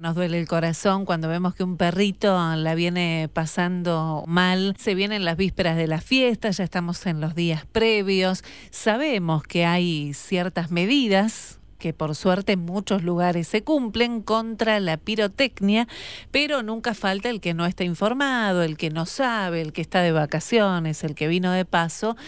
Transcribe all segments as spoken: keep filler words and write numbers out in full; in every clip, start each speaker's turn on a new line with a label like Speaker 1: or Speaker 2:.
Speaker 1: Nos duele el corazón cuando vemos que un perrito la viene pasando mal. Se vienen las vísperas de la fiesta, ya estamos en los días previos. Sabemos que hay ciertas medidas que por suerte en muchos lugares se cumplen contra la pirotecnia, pero nunca falta el que no está informado, el que no sabe, el que está de vacaciones, el que vino de paso,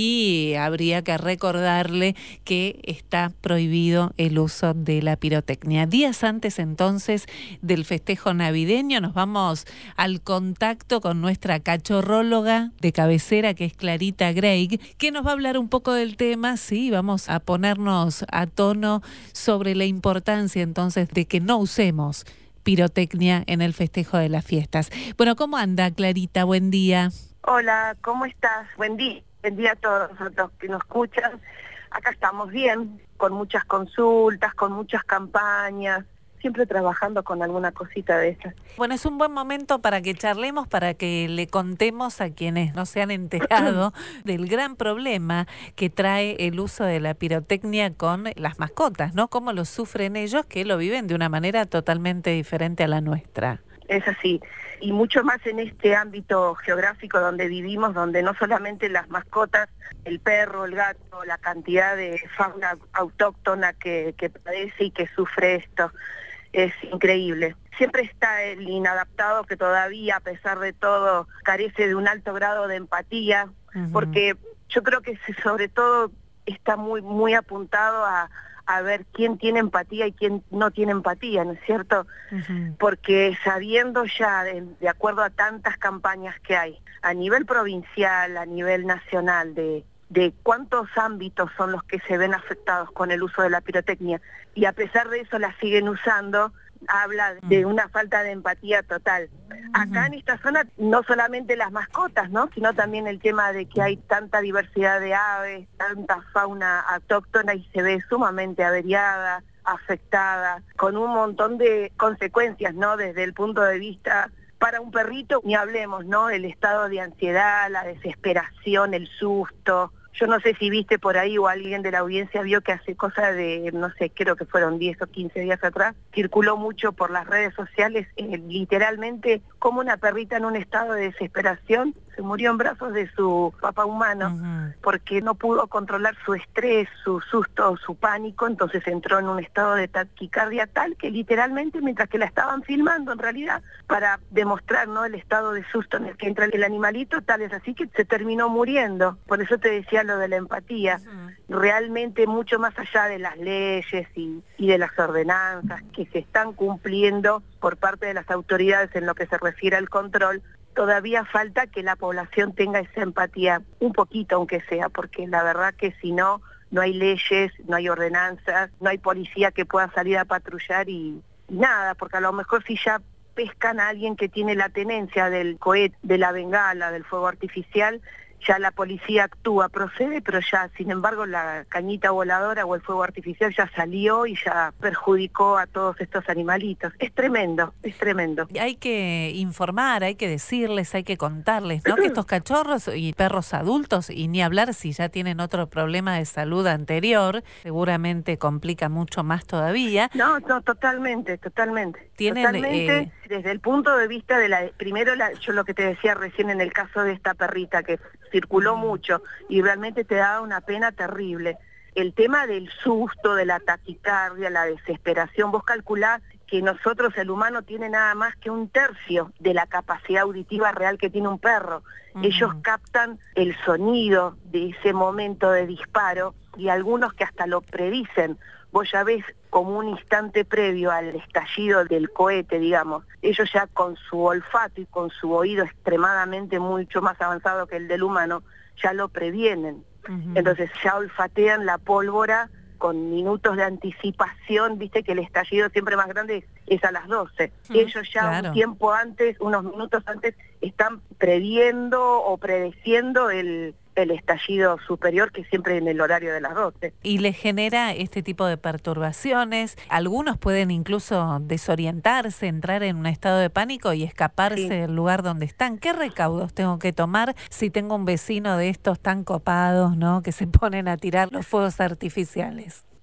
Speaker 1: y habría que recordarle que está prohibido el uso de la pirotecnia. Días antes entonces del festejo navideño nos vamos al contacto con nuestra cachorróloga de cabecera, que es Clarita Greig, que nos va a hablar un poco del tema. Sí, vamos a ponernos a tono sobre la importancia entonces de que no usemos pirotecnia en el festejo de las fiestas. Bueno, ¿cómo anda, Clarita? Buen día.
Speaker 2: Hola, ¿cómo estás? Buen día. Buen día a todos los que nos escuchan. Acá estamos bien, con muchas consultas, con muchas campañas, siempre trabajando con alguna cosita de esas.
Speaker 1: Bueno, es un buen momento para que charlemos, para que le contemos a quienes no se han enterado del gran problema que trae el uso de la pirotecnia con las mascotas, ¿no? Cómo lo sufren ellos, que lo viven de una manera totalmente diferente a la nuestra.
Speaker 2: Es así, y mucho más en este ámbito geográfico donde vivimos, donde no solamente las mascotas, el perro, el gato, la cantidad de fauna autóctona que, que padece y que sufre esto, es increíble. Siempre está el inadaptado que todavía, a pesar de todo, carece de un alto grado de empatía, uh-huh. porque yo creo que sobre todo está muy, muy apuntado a, a ver quién tiene empatía y quién no tiene empatía, ¿no es cierto? Uh-huh. Porque sabiendo ya, de, de acuerdo a tantas campañas que hay, a nivel provincial, a nivel nacional, de de cuántos ámbitos son los que se ven afectados con el uso de la pirotecnia, y a pesar de eso la siguen usando, habla de una falta de empatía total. Acá en esta zona no solamente las mascotas, ¿no?, sino también el tema de que hay tanta diversidad de aves, tanta fauna autóctona, y se ve sumamente averiada, afectada, con un montón de consecuencias, ¿no?, desde el punto de vista para un perrito, ni hablemos, ¿no?, el estado de ansiedad, la desesperación, el susto. Yo no sé si viste por ahí o alguien de la audiencia vio que hace cosa de, no sé, creo que fueron diez o quince días atrás, circuló mucho por las redes sociales, eh, literalmente, como una perrita en un estado de desesperación se murió en brazos de su papá humano, uh-huh. porque no pudo controlar su estrés, su susto, su pánico, entonces entró en un estado de taquicardia tal que literalmente, mientras que la estaban filmando en realidad, para demostrar, ¿no?, el estado de susto en el que entra el animalito, tal es así que se terminó muriendo. Por eso te decía lo de la empatía, uh-huh. realmente mucho más allá de las leyes y, y de las ordenanzas que se están cumpliendo por parte de las autoridades en lo que se refiere al control, todavía falta que la población tenga esa empatía, un poquito aunque sea, porque la verdad que si no, no hay leyes, no hay ordenanzas, no hay policía que pueda salir a patrullar y, y nada, porque a lo mejor si ya pescan a alguien que tiene la tenencia del cohete, de la bengala, del fuego artificial, ya la policía actúa, procede, pero ya, sin embargo, la cañita voladora o el fuego artificial ya salió y ya perjudicó a todos estos animalitos. Es tremendo, es tremendo.
Speaker 1: Hay que informar, hay que decirles, hay que contarles, ¿no?, que estos cachorros y perros adultos, y ni hablar si ya tienen otro problema de salud anterior, seguramente complica mucho más todavía.
Speaker 2: No, no, totalmente, totalmente.
Speaker 1: Tienen,
Speaker 2: totalmente,
Speaker 1: eh...
Speaker 2: desde el punto de vista de la, primero, la, yo lo que te decía recién en el caso de esta perrita que circuló mucho y realmente te daba una pena terrible. El tema del susto, de la taquicardia, la desesperación, vos calculás que nosotros, el humano, tiene nada más que un tercio de la capacidad auditiva real que tiene un perro. Uh-huh. Ellos captan el sonido de ese momento de disparo y algunos que hasta lo predicen. Vos ya ves como un instante previo al estallido del cohete, digamos, ellos ya con su olfato y con su oído extremadamente mucho más avanzado que el del humano, ya lo previenen. Uh-huh. Entonces ya olfatean la pólvora con minutos de anticipación, viste que el estallido siempre más grande es a las doce. Uh-huh. Ellos ya claro. un tiempo antes, unos minutos antes, están previendo o predeciendo el... el estallido superior, que siempre en el horario de las doce.
Speaker 1: Y les genera este tipo de perturbaciones. Algunos pueden incluso desorientarse, entrar en un estado de pánico y escaparse sí. del lugar donde están. ¿Qué recaudos tengo que tomar si tengo un vecino de estos tan copados, ¿no?, que se ponen a tirar los fuegos artificiales?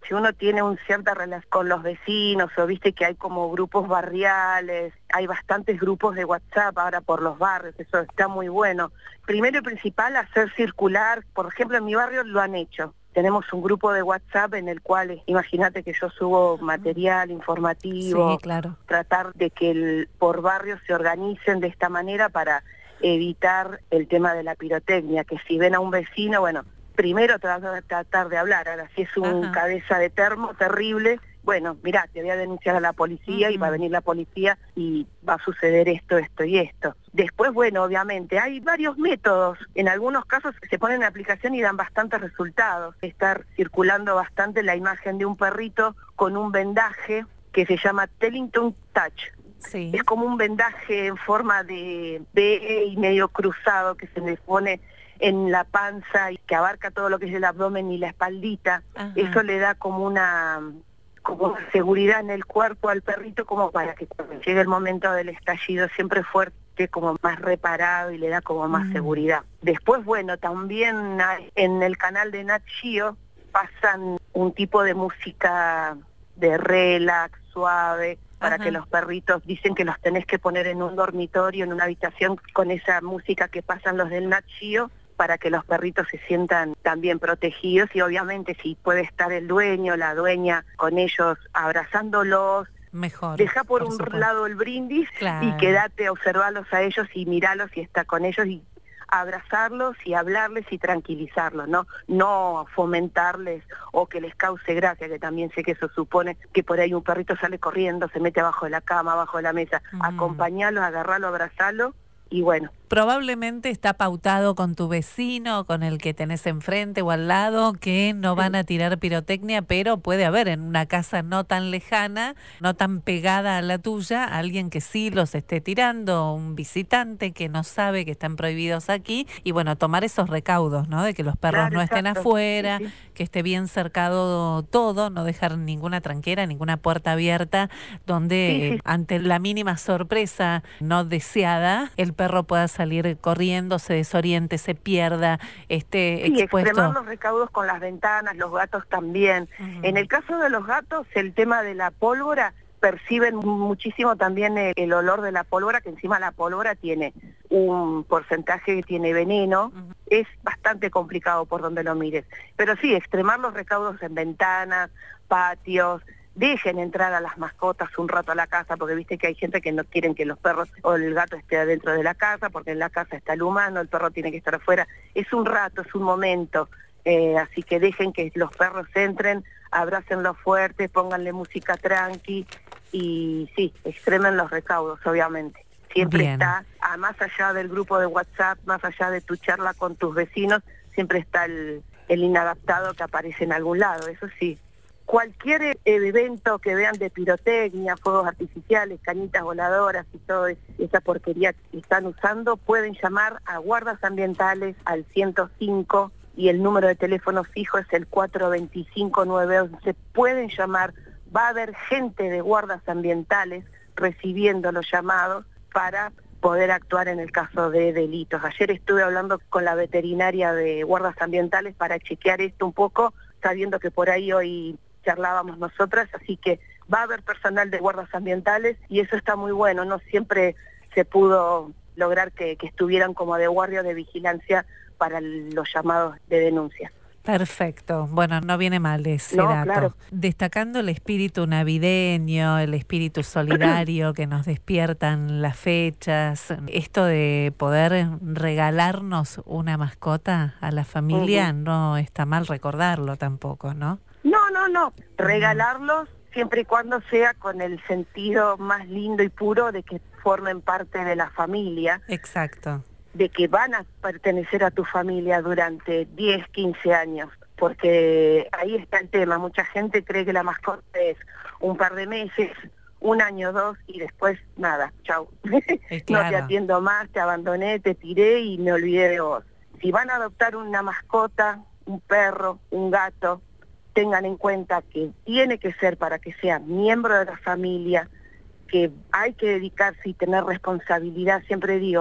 Speaker 2: Si uno tiene una cierta relación con los vecinos, o viste que hay como grupos barriales, hay bastantes grupos de WhatsApp ahora por los barrios, eso está muy bueno. Primero y principal, hacer circular, por ejemplo, en mi barrio lo han hecho. Tenemos un grupo de WhatsApp en el cual, imagínate que yo subo material informativo,
Speaker 1: sí, claro.
Speaker 2: tratar de que el, por barrios se organicen de esta manera para evitar el tema de la pirotecnia, que si ven a un vecino, bueno, primero tratar, tratar de hablar, ahora si es un
Speaker 1: Ajá.
Speaker 2: cabeza de termo terrible, bueno, mirá, te voy a denunciar a la policía, uh-huh. y va a venir la policía y va a suceder esto, esto y esto. Después, bueno, obviamente, hay varios métodos. En algunos casos se ponen en aplicación y dan bastantes resultados. Estar circulando bastante la imagen de un perrito con un vendaje que se llama Tellington Touch.
Speaker 1: Sí.
Speaker 2: Es como un vendaje en forma de B y medio cruzado que se le pone en la panza y que abarca todo lo que es el abdomen y la espaldita. Ajá. Eso le da como una... como una seguridad en el cuerpo al perrito, como para que cuando llegue el momento del estallido siempre fuerte, como más reparado y le da como más mm. seguridad. Después, bueno, también hay, en el canal de Nat Geo pasan un tipo de música de relax, suave, para Ajá. que los perritos, dicen que los tenés que poner en un dormitorio, en una habitación con esa música que pasan los del Nat Geo, para que los perritos se sientan también protegidos y obviamente si puede estar el dueño, la dueña con ellos abrazándolos,
Speaker 1: mejor.
Speaker 2: Deja por, por un
Speaker 1: supuesto.
Speaker 2: lado el brindis
Speaker 1: claro.
Speaker 2: y quédate a observarlos a ellos y miralos y está con ellos y abrazarlos y hablarles y tranquilizarlos, ¿no? No fomentarles o que les cause gracia, que también sé que eso supone que por ahí un perrito sale corriendo, se mete abajo de la cama, abajo de la mesa, mm. acompañarlos, agarrarlo, abrazarlo y bueno.
Speaker 1: Probablemente está pautado con tu vecino, con el que tenés enfrente o al lado, que no van a tirar pirotecnia, pero puede haber en una casa no tan lejana, no tan pegada a la tuya, alguien que sí los esté tirando, un visitante que no sabe que están prohibidos aquí, y bueno, tomar esos recaudos, ¿no? De que los perros
Speaker 2: claro,
Speaker 1: no estén
Speaker 2: exacto.
Speaker 1: afuera,
Speaker 2: sí, sí.
Speaker 1: que esté bien cercado todo, no dejar ninguna tranquera, ninguna puerta abierta, donde
Speaker 2: sí, sí.
Speaker 1: Eh, ante la mínima sorpresa no deseada, el perro pueda salir corriendo, se desoriente, se pierda, esté
Speaker 2: sí,
Speaker 1: expuesto.
Speaker 2: extremar los recaudos con las ventanas, los gatos también. Uh-huh. En el caso de los gatos, el tema de la pólvora, perciben muchísimo también el, el olor de la pólvora, que encima la pólvora tiene un porcentaje que tiene veneno, uh-huh. es bastante complicado por donde lo mires. Pero sí, extremar los recaudos en ventanas, patios, dejen entrar a las mascotas un rato a la casa, porque viste que hay gente que no quieren que los perros o el gato esté adentro de la casa, porque en la casa está el humano, el perro tiene que estar afuera. Es un rato, es un momento, eh, así que dejen que los perros entren, abrácenlos fuerte, pónganle música tranqui y sí, extremen los recaudos, obviamente. Siempre Bien. Está, a más allá del grupo de WhatsApp, más allá de tu charla con tus vecinos, siempre está el, el inadaptado que aparece en algún lado, eso sí. Cualquier evento que vean de pirotecnia, fuegos artificiales, cañitas voladoras y toda esa porquería que están usando, pueden llamar a guardas ambientales al ciento cinco y el número de teléfono fijo es el cuatro dos cinco nueve once. Pueden llamar, va a haber gente de guardas ambientales recibiendo los llamados para poder actuar en el caso de delitos. Ayer estuve hablando con la veterinaria de guardas ambientales para chequear esto un poco, sabiendo que por ahí hoy charlábamos nosotras, así que va a haber personal de guardas ambientales y eso está muy bueno, no siempre se pudo lograr que, que estuvieran como de guardia de vigilancia para los llamados de denuncia.
Speaker 1: Perfecto, bueno, no viene mal ese
Speaker 2: no,
Speaker 1: dato.
Speaker 2: Claro.
Speaker 1: Destacando el espíritu navideño, el espíritu solidario que nos despiertan las fechas, esto de poder regalarnos una mascota a la familia, uh-huh. no está mal recordarlo tampoco, ¿no?
Speaker 2: No, no, no, regalarlos siempre y cuando sea con el sentido más lindo y puro de que formen parte de la familia.
Speaker 1: Exacto.
Speaker 2: De que van a pertenecer a tu familia durante diez, quince años, porque ahí está el tema. Mucha gente cree que la mascota es un par de meses, un año, dos, y después nada, chau.
Speaker 1: Claro.
Speaker 2: No te atiendo más, te abandoné, te tiré y me olvidé de vos. Si van a adoptar una mascota, un perro, un gato, tengan en cuenta que tiene que ser para que sea miembro de la familia, que hay que dedicarse y tener responsabilidad. Siempre digo,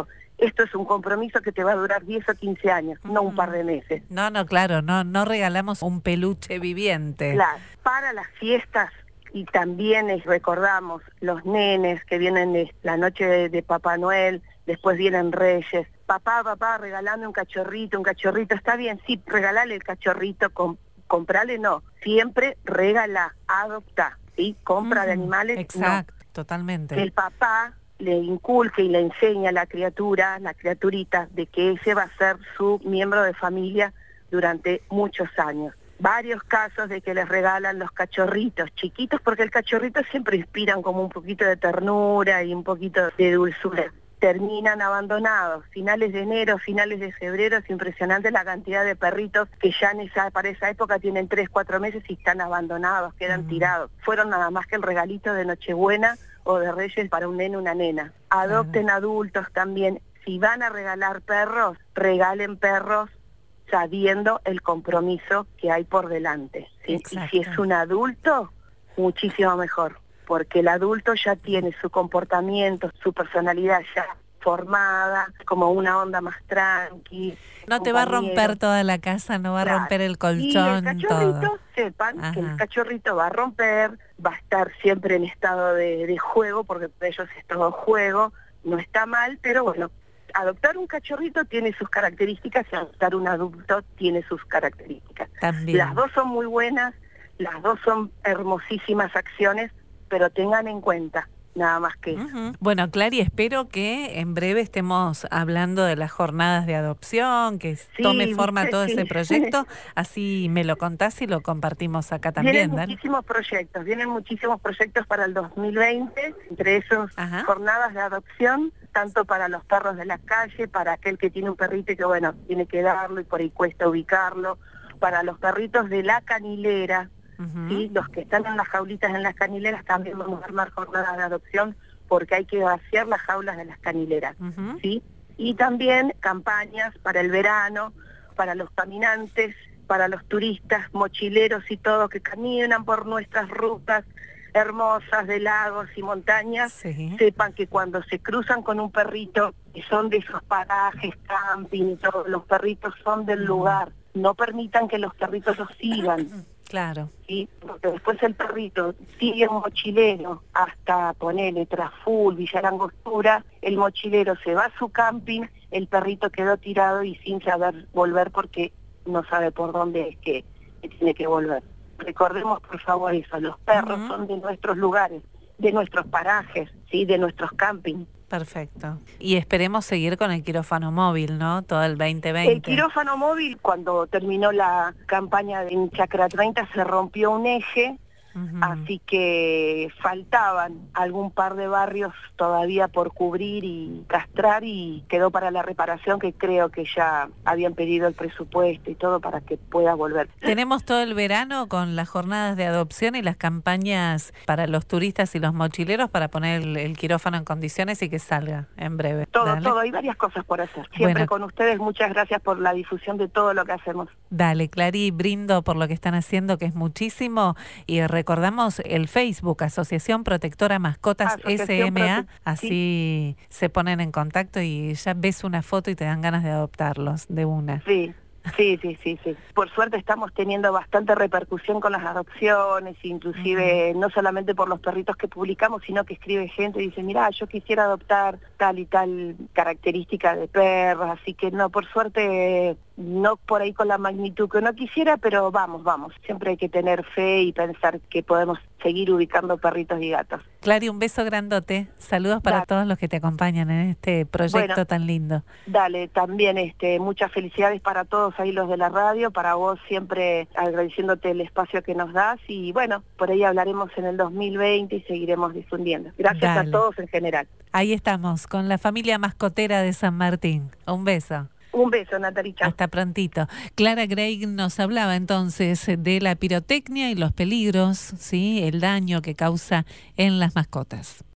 Speaker 2: Esto es un compromiso que te va a durar diez o quince años, mm. no un par de meses.
Speaker 1: No, no, claro, no, no regalamos un peluche viviente.
Speaker 2: Claro, para las fiestas, y también es, recordamos los nenes que vienen de la noche de, de Papá Noel, después vienen Reyes. Papá, papá, regalame un cachorrito, un cachorrito, está bien, sí, regalale el cachorrito, com comprale no, siempre regala, adopta, ¿sí? Compra mm, de animales,
Speaker 1: exacto,
Speaker 2: no.
Speaker 1: Totalmente.
Speaker 2: Que el papá le inculque y le enseña a la criatura, la criaturita, de que ese va a ser su miembro de familia durante muchos años. Varios casos de que les regalan los cachorritos chiquitos, porque el cachorrito siempre inspiran como un poquito de ternura y un poquito de dulzura. Terminan abandonados, finales de enero, finales de febrero, es impresionante la cantidad de perritos que ya en esa, para esa época tienen tres, cuatro meses y están abandonados, quedan mm. tirados. Fueron nada más que el regalito de Nochebuena o de Reyes para un nene o una nena. Adopten claro. adultos también. Si van a regalar perros, regalen perros sabiendo el compromiso que hay por delante, ¿sí? Y si es un adulto, muchísimo mejor, porque el adulto ya tiene su comportamiento, su personalidad ya formada, como una onda más tranqui.
Speaker 1: No te va a romper toda la casa, no va a claro. romper el colchón,
Speaker 2: y el cachorrito,
Speaker 1: todo.
Speaker 2: sepan
Speaker 1: Ajá.
Speaker 2: que el cachorrito va a romper, va a estar siempre en estado de, de juego, porque para ellos es todo juego, no está mal, pero bueno, adoptar un cachorrito tiene sus características y adoptar un adulto tiene sus características.
Speaker 1: También.
Speaker 2: Las dos son muy buenas, las dos son hermosísimas acciones, pero tengan en cuenta, nada más que eso.
Speaker 1: Uh-huh. Bueno, Clary, espero que en breve estemos hablando de las jornadas de adopción, que sí, tome forma todo sí. ese proyecto, así me lo contás y lo compartimos acá también.
Speaker 2: Vienen
Speaker 1: ¿Dan?
Speaker 2: muchísimos proyectos, vienen muchísimos proyectos para el dos mil veinte, entre esos Ajá. jornadas de adopción, tanto para los perros de la calle, para aquel que tiene un perrito y que bueno, tiene que darlo y por ahí cuesta ubicarlo, para los perritos de la canilera, Uh-huh. ¿sí? Los que están en las jaulitas en las canileras también vamos a armar jornadas de adopción porque hay que vaciar las jaulas de las canileras, uh-huh. ¿sí? Y también campañas para el verano, para los caminantes, para los turistas, mochileros y todo que caminan por nuestras rutas hermosas de lagos y montañas, sí. sepan que cuando se cruzan con un perrito, que son de esos parajes, camping, todos los perritos son del uh-huh. lugar, no permitan que los perritos los sigan.
Speaker 1: Claro.
Speaker 2: ¿Sí? Porque después el perrito sigue un mochilero hasta ponerle Traful, Villa Langostura, el mochilero se va a su camping, el perrito quedó tirado y sin saber volver porque no sabe por dónde es que, que tiene que volver. Recordemos por favor eso, los perros uh-huh. son de nuestros lugares, de nuestros parajes, ¿sí? De nuestros campings.
Speaker 1: Perfecto. Y esperemos seguir con el quirófano móvil, ¿no? Todo el veinte veinte.
Speaker 2: El quirófano móvil, cuando terminó la campaña en Chacra treinta, se rompió un eje, uh-huh. así que faltaban algún par de barrios todavía por cubrir y castrar y quedó para la reparación, que creo que ya habían pedido el presupuesto y todo para que pueda volver.
Speaker 1: Tenemos todo el verano con las jornadas de adopción y las campañas para los turistas y los mochileros para poner el, el quirófano en condiciones y que salga en breve.
Speaker 2: Todo,
Speaker 1: Dale.
Speaker 2: todo, hay varias cosas por hacer. Siempre bueno. con ustedes, muchas gracias por la difusión de todo lo que hacemos.
Speaker 1: Dale, Clary, brindo por lo que están haciendo, que es muchísimo, y recordamos el Facebook, Asociación Protectora Mascotas Asociación S M A, Prote- así sí. se ponen en contacto y ya ves una foto y te dan ganas de adoptarlos de una.
Speaker 2: Sí. Sí, sí, sí, sí. Por suerte estamos teniendo bastante repercusión con las adopciones, inclusive uh-huh. no solamente por los perritos que publicamos, sino que escribe gente y dice, mira, yo quisiera adoptar tal y tal característica de perros, así que no, por suerte no por ahí con la magnitud que uno quisiera, pero vamos, vamos. Siempre hay que tener fe y pensar que podemos seguir ubicando perritos y gatos.
Speaker 1: Clary, un beso grandote. Saludos para dale. todos los que te acompañan en este proyecto bueno, tan lindo.
Speaker 2: Dale, también este, muchas felicidades para todos ahí los de la radio, para vos siempre agradeciéndote el espacio que nos das y bueno, por ahí hablaremos en el dos mil veinte y seguiremos difundiendo. Gracias dale. a todos en general.
Speaker 1: Ahí estamos, con la familia mascotera de San Martín. Un beso.
Speaker 2: Un beso, Natalicha.
Speaker 1: Hasta prontito. Clara Gray nos hablaba entonces de la pirotecnia y los peligros, ¿sí? El daño que causa en las mascotas.